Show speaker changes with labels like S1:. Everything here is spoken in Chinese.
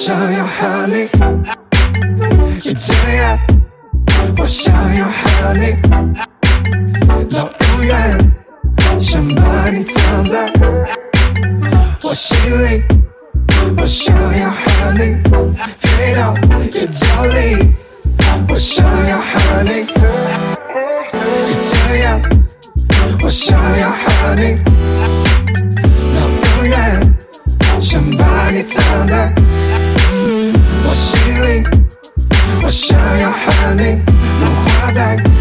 S1: 想要和你这样，我想要和你到永远，想把你藏在我心里，我想要和你飞到宇宙里，我想要和你这样，我想要和你到永远，想把你藏在我心里，我想要和你融化在